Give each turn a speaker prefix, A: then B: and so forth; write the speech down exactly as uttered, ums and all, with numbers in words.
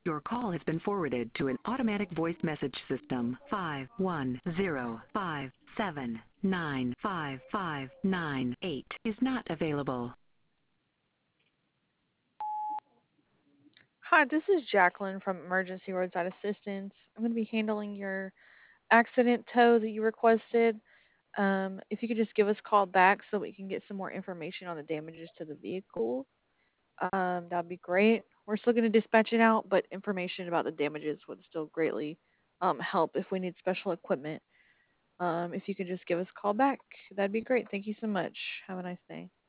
A: Your call has been forwarded to an automatic voice message system. Five one zero five seven nine five five nine eight is not available.
B: Hi, this is Jacqueline from Emergency Roadside Assistance. I'm going to be handling your accident tow that you requested. Um, if you could just give us a call back so we can get some more information on the damages to the vehicle, um, that'd be great. We're still going to dispatch it out, but information about the damages would still greatly um, help if we need special equipment. Um, if you could just give us a call back, that'd be great. Thank you so much. Have a nice day.